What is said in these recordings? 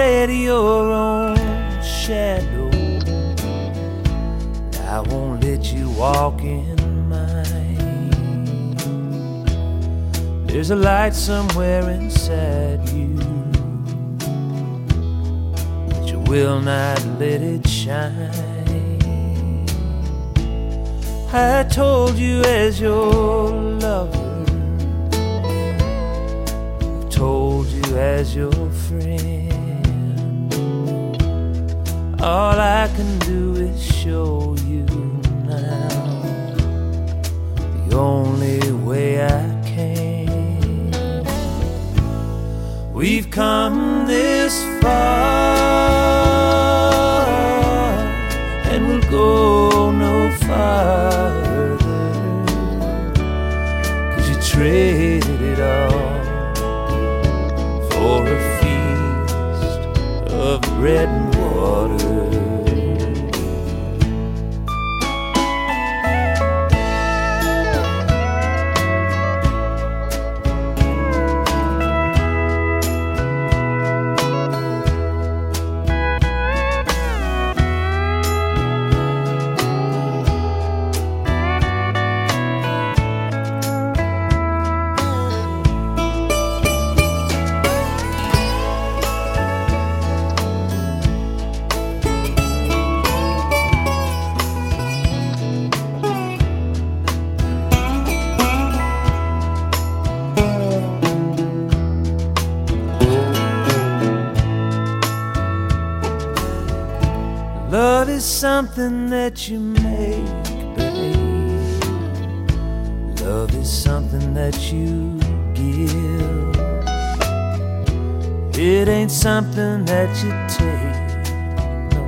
afraid of your own shadow. I won't let you walk in mine. There's a light somewhere inside you, but you will not let it shine. I told you as your lover, I've told you as your friend. All I can do is show you now, the only way I can. We've come this far, and we'll go no farther, 'cause you traded it all for a feast of bread and water. Love is something that you make, babe. Love is something that you give. It ain't something that you take, no.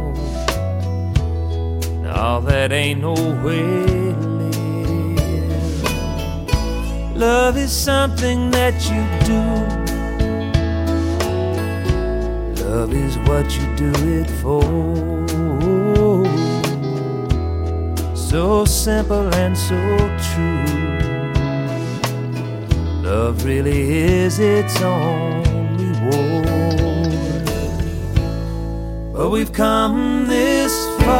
Now that ain't no way to live. Love is something that you do. Love is what you do it for. So simple and so true. Love really is its own reward. But we've come this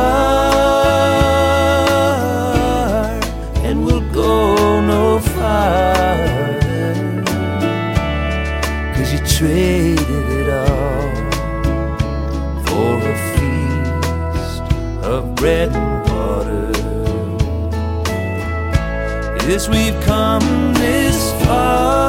far, and we'll go no farther, 'cause you traded it all for a feast of bread and water. Yes, we've come this far,